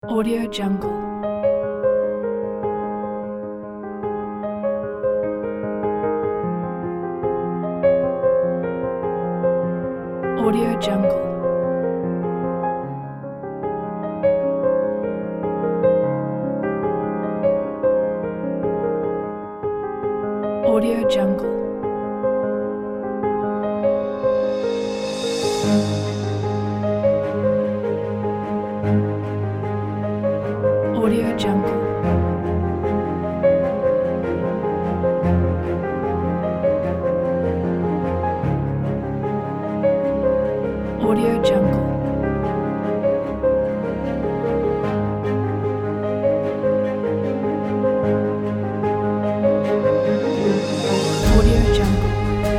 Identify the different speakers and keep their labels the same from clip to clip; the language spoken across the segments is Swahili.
Speaker 1: Audio Jungle. Audio Jungle. Audio Jungle. Audio Jungle. Audio Jungle. Audio Jungle.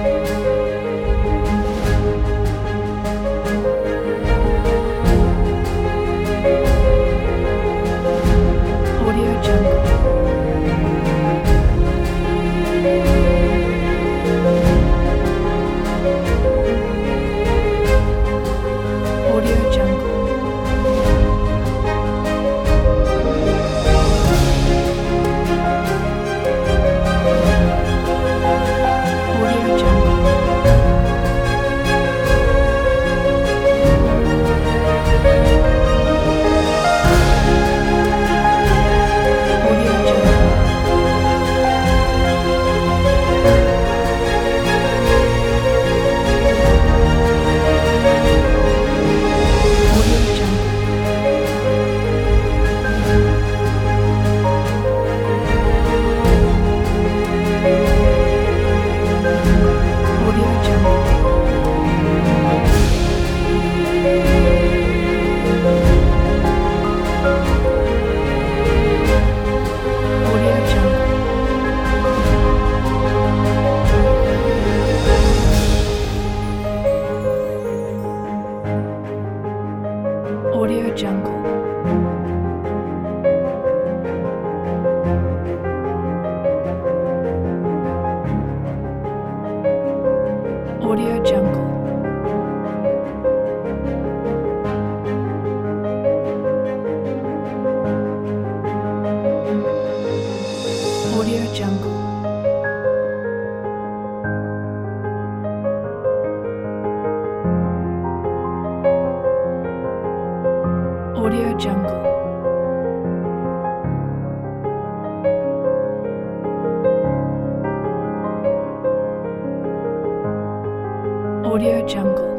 Speaker 1: Audio Jungle. Audio Jungle. Audio Jungle. Audio Jungle. Audio Jungle. Audio Jungle. Audio Jungle. Audio Jungle. Audio Jungle. Audio Jungle. Audio Jungle. Audio Jungle.